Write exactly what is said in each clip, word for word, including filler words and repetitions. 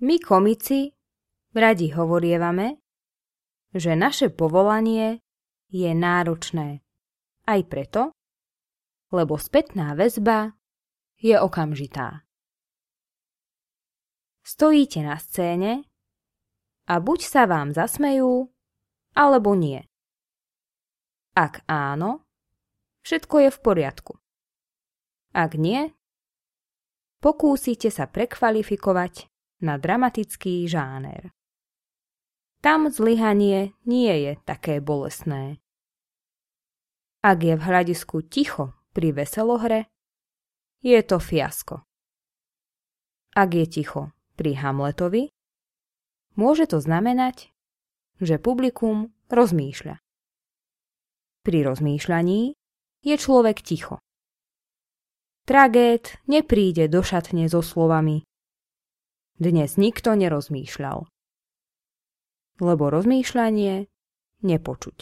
My komici radi hovorievame, že naše povolanie je náročné aj preto, lebo spätná väzba je okamžitá. Stojíte na scéne a buď sa vám zasmejú, alebo nie. Ak áno, všetko je v poriadku. Ak nie, pokúsite sa prekvalifikovať na dramatický žáner. Tam zlyhanie nie je také bolestné. Ak je v hľadisku ticho pri veselohre, je to fiasko. Ak je ticho pri Hamletovi, môže to znamenať, že publikum rozmýšľa. Pri rozmýšľaní je človek ticho. Tragéd nepríde do šatne so slovami dnes nikto nerozmýšľal. Lebo rozmýšľanie nepočuť.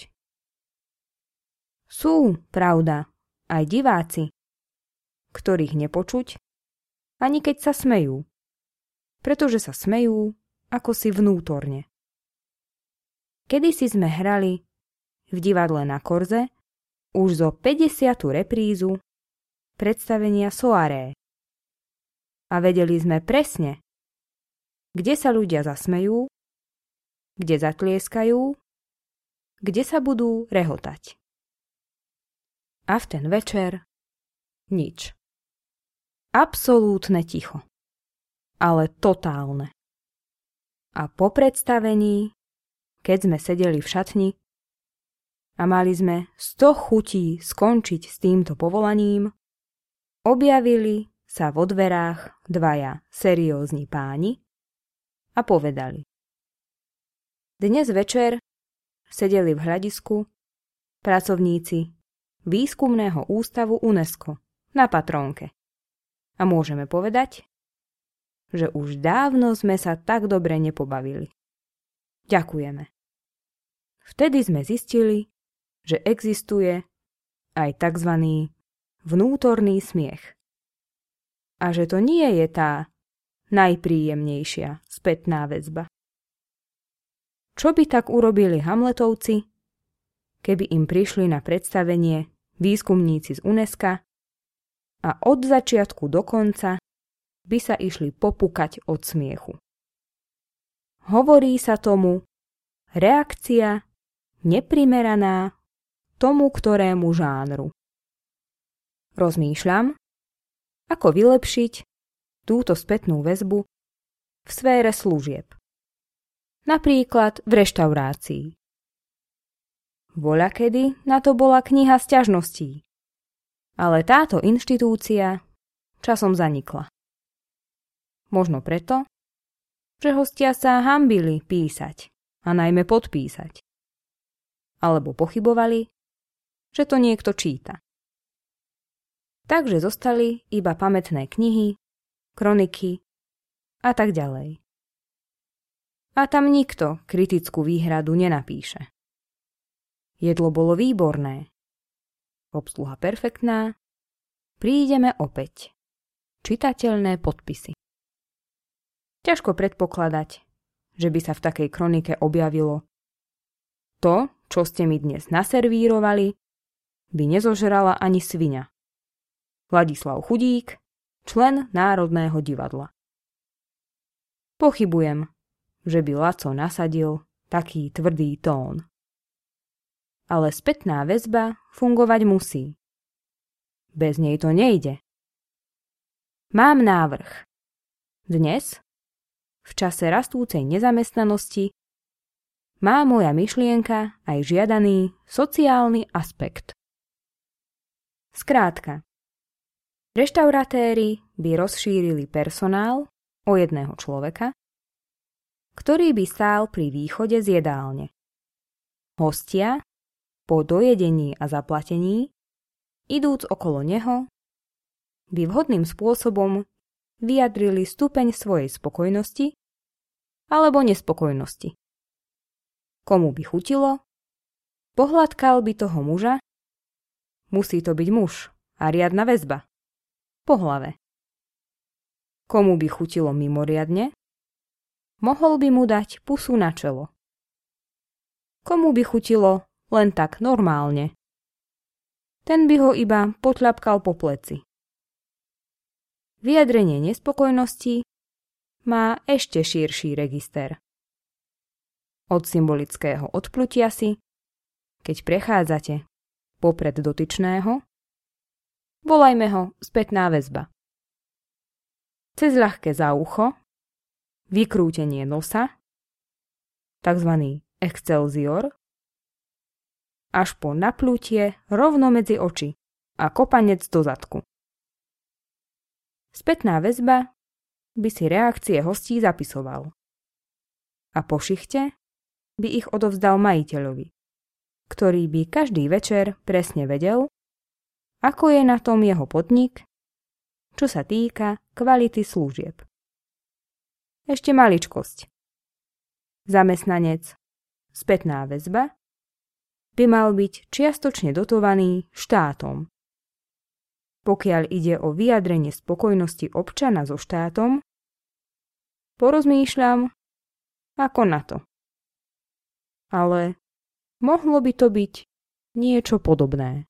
Sú, pravda, aj diváci, ktorých nepočuť, ani keď sa smejú, pretože sa smejú ako si vnútorne. Kedysi sme hrali v divadle na Korze už zo päťdesiatu reprízu predstavenia Soaré. A vedeli sme presne, kde sa ľudia zasmejú, kde zatlieskajú, kde sa budú rehotať. A v ten večer nič. Absolútne ticho. Ale totálne. A po predstavení, keď sme sedeli v šatni a mali sme sto chutí skončiť s týmto povolaním, objavili sa vo dverách dvaja seriózni páni a povedali. Dnes večer sedeli v hľadisku pracovníci Výskumného ústavu UNESCO na Patrónke. A môžeme povedať, že už dávno sme sa tak dobre nepobavili. Ďakujeme. Vtedy sme zistili, že existuje aj tzv. Vnútorný smiech. A že to nie je tá najpríjemnejšia spätná väzba. Čo by tak urobili Hamletovci, keby im prišli na predstavenie výskumníci z UNESCO a od začiatku do konca by sa išli popukať od smiechu. Hovorí sa tomu reakcia neprimeraná tomu ktorému žánru. Rozmýšľam, ako vylepšiť túto spätnú väzbu v sfére služieb. Napríklad v reštaurácii. Voľakedy na to bola kniha sťažností, ale táto inštitúcia časom zanikla. Možno preto, že hostia sa hanbili písať a najmä podpísať. Alebo pochybovali, že to niekto číta. Takže zostali iba pamätné knihy, kroniky a tak ďalej. A tam nikto kritickú výhradu nenapíše. Jedlo bolo výborné, obsluha perfektná, prídeme opäť. Čitateľné podpisy. Ťažko predpokladať, že by sa v takej kronike objavilo to, čo ste mi dnes naservírovali, by nezožrala ani sviňa. Ladislav Chudík, člen Národného divadla. Pochybujem, že by Laco nasadil taký tvrdý tón. Ale spätná väzba fungovať musí. Bez nej to nejde. Mám návrh. Dnes, v čase rastúcej nezamestnanosti, má moja myšlienka aj žiadaný sociálny aspekt. Skrátka, reštaurátéri by rozšírili personál o jedného človeka, ktorý by stál pri východe z jedálne. Hostia, po dojedení a zaplatení, idúc okolo neho, by vhodným spôsobom vyjadrili stupeň svojej spokojnosti alebo nespokojnosti. Komu by chutilo, pohľadkal by toho muža, musí to byť muž a riadna väzba, po hlave. Komu by chutilo mimoriadne, mohol by mu dať pusu na čelo. Komu by chutilo len tak normálne? Ten by ho iba potľapkal po pleci. Vyjadrenie nespokojnosti má ešte širší register. Od symbolického odplutia si, keď prechádzate popred dotyčného, volajme ho spätná väzba. Cez ľahké za ucho, vykrútenie nosa, tzv. Excelsior, až po napľutie rovno medzi oči a kopanec do zadku. Spätná väzba by si reakcie hostí zapisoval a po šichte by ich odovzdal majiteľovi, ktorý by každý večer presne vedel, ako je na tom jeho podnik, čo sa týka kvality služieb. Ešte maličkosť. Zamestnanec spätná väzba by mal byť čiastočne dotovaný štátom. Pokiaľ ide o vyjadrenie spokojnosti občana so štátom, porozmýšľam, ako na to. Ale mohlo by to byť niečo podobné.